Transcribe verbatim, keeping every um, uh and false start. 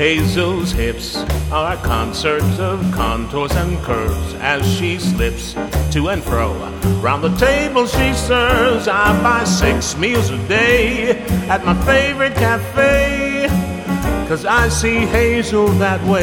Hazel's hips are a concert of contours and curves as she slips to and fro. Round the table she serves. I buy six meals a day at my favorite cafe, 'cause I see Hazel that way.